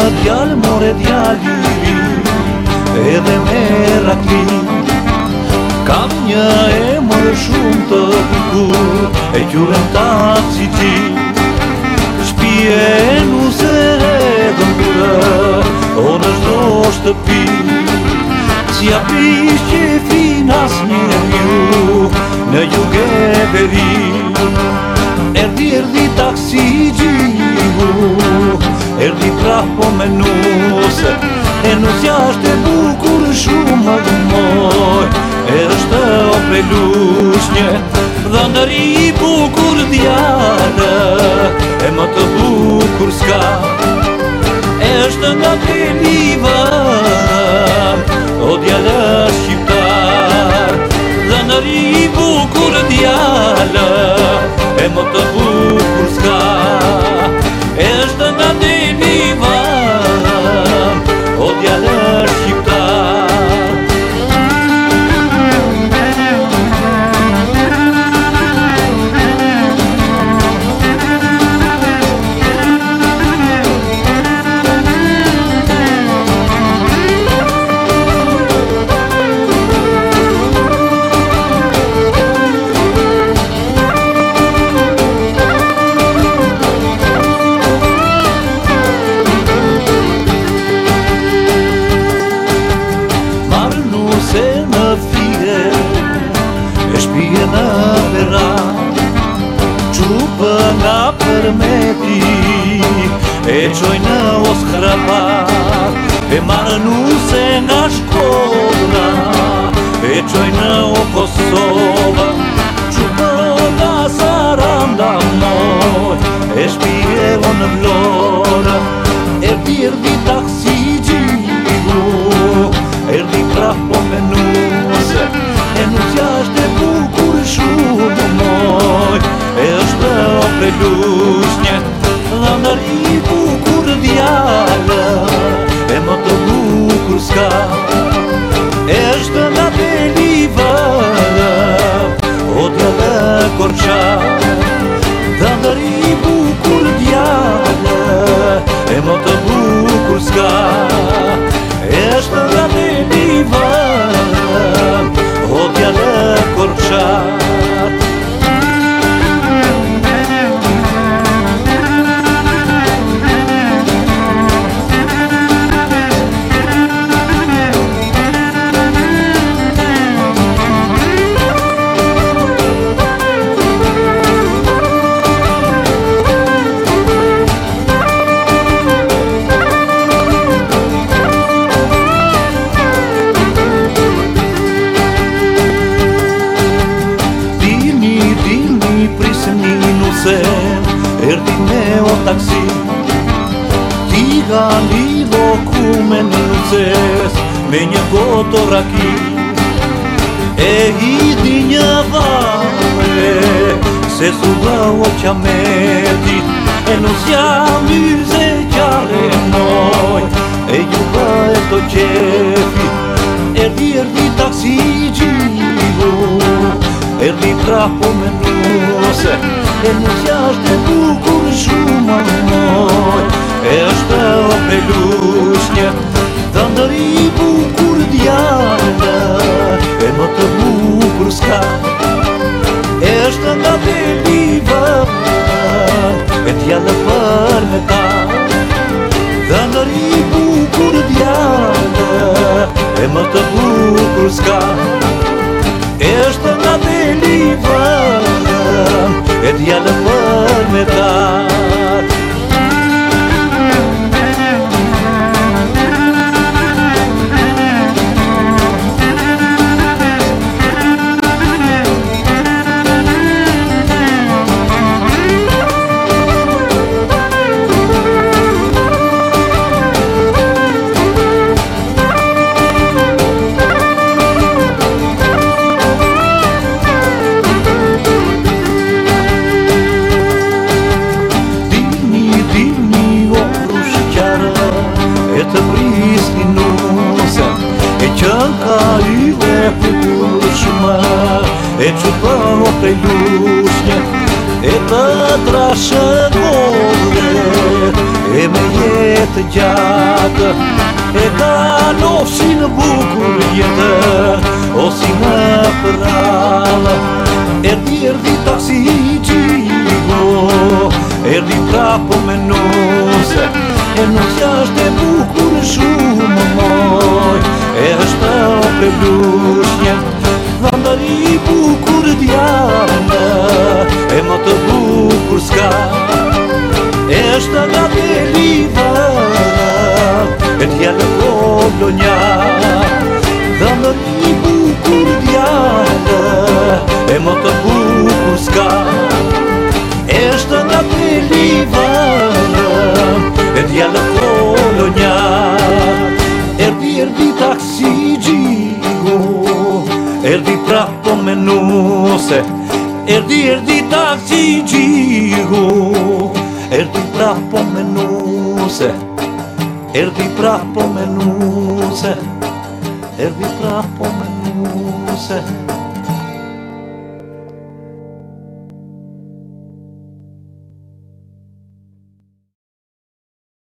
djal more djali edhe merakli kam një emër shumë të bukur e quhen taksi ti shpije nuse edhe mburë o në çdo shtëpi si apish që finas njeriu në jug e veri erdi taksi gjihu erdi prah po me nuse e nusja është e bukur shumë më moj është o pelushnje dhëndëri i bukur djale e më të bukur s'ka është nga Beliva o djale shqiptar dhëndëri i bukur djale e më të bukur s'ka është nga Beliva o djale shqiptar nga përmeti e qoj në Oskrapat e marë nuse nga Shkodra e qoj në Kosova qupë nga Saranda moj e shpije në Vlora erdi taksi gjihu erdi prah po me nuse e nusja është e bukur shumë moj e është o pelushnje dhëndëri i bukur djale e më të bukur s'ka e është nga Beliva o djale Korçar dhëndëri i bukur djale e më të bukur s'ka e është nga Beliva o djale Korçar erdi me o taksi ti ga lido ku me nuces me një goto raki e hidi një vare se suga o qameti e nusja myze qare moj e juga e to qefi erdi taksi gjihu erdi prah po me nuse e nusja është e bukur shumë moj e është o pelushnje dhëndëri i bukur djale e më të bukur s'ka e është nga Beliva e djale për me ta dhëndëri i bukur djale e më të bukur s'ka e është nga Beliva e djale për me ta e që për o pelushnje e të trashë gore e me të gjatë, e kaloshin bukur jetën, o si në përrallë. Erdi taksi gjigo, erdi prapë menuse, e nusja është e bukur shumë moj, e është o pelushnje, dhëndër i bukur djallë, e më të bukur s'ka, e është nga Belivër, e t'jallë kolonja, dhëndër i bukur djallë, e më të bukur s'ka, e është nga Belivër, e t'jallë kolonja. Erdi taksi gjigo, erdi prapë menuse, erdi taksi gjigo, erdi prapë menuse, erdi prapë menuse, erdi prapë menuse.